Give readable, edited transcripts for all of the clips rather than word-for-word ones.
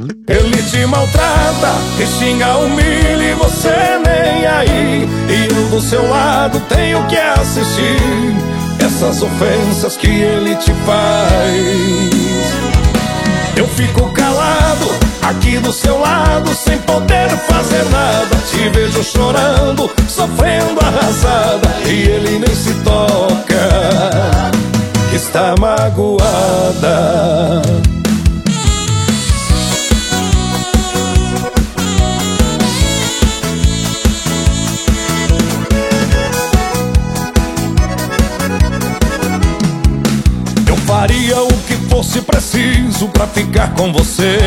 Ele te maltrata, te xinga, humilha e você nem aí. E eu do seu lado tenho que assistir essas ofensas que ele te faz. Eu fico calado aqui do seu lado, sem poder fazer nada. Te vejo chorando, sofrendo arrasada, e ele nem se toca, que está magoada. Eu faria o que fosse preciso pra ficar com você,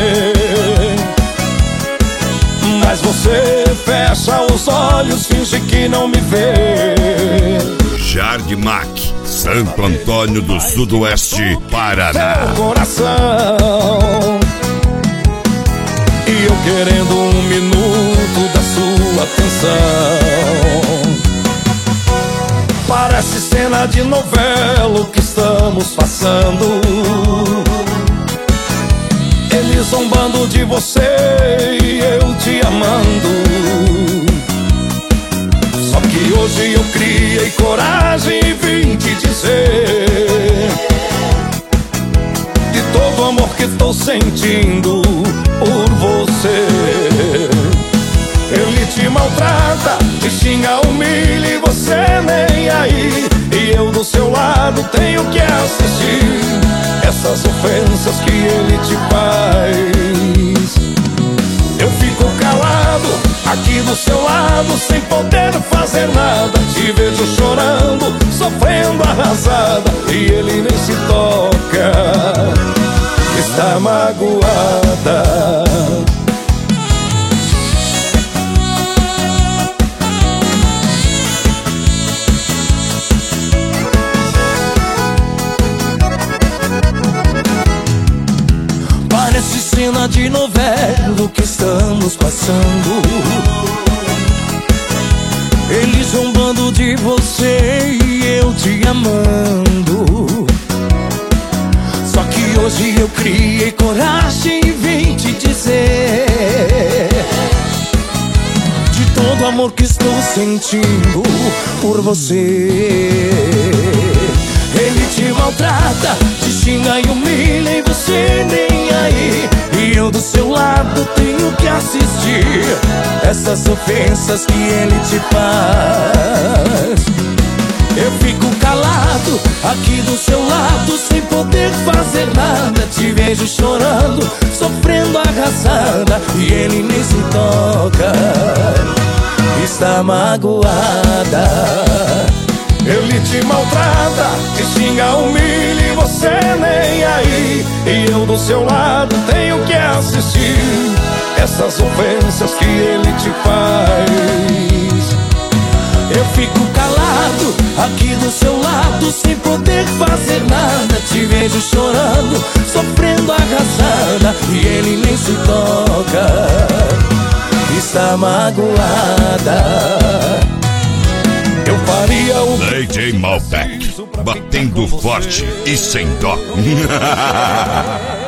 mas você fecha os olhos, finge que não me vê. Jardmac, Santo Antônio do Sudoeste, Paraná. Seu coração, e eu querendo um minuto da sua atenção. Parece cena de novela o que estamos passando. Ele zombando de você e eu te amando. Só que hoje eu criei coragem e vim te dizer de todo o amor que estou sentindo por você. Ele te maltrata, te xinga, humilha e você nem aí. E eu do seu lado tenho que assistir essas ofensas que ele te faz. Eu fico calado aqui do seu lado, sem poder fazer nada. Te vejo chorando, sofrendo arrasada, e ele nem se toca, está magoada. Parece cena de novela o que estamos passando. Ele zombando de você e eu te amando. Só que hoje eu criei coragem e vim te dizer de todo o amor que estou sentindo por você. Ele te maltrata, te xinga e humilha e você nem aí. E eu do seu lado tenho que assistir essas ofensas que ele te faz. Eu fico calado aqui do seu lado, sem poder fazer nada. Te vejo chorando, sofrendo arrasada, e ele nem se toca, está magoada. Ele te maltrata, te xinga, humilha e você nem aí. E eu do seu lado tenho que assistir essas ofensas que ele te faz. Eu fico calado aqui do seu lado, sem poder fazer nada. Te vejo chorando, sofrendo arrasada, e ele nem se toca, está magoada. Eu faria o DJ Malbec, batendo forte e sem dó.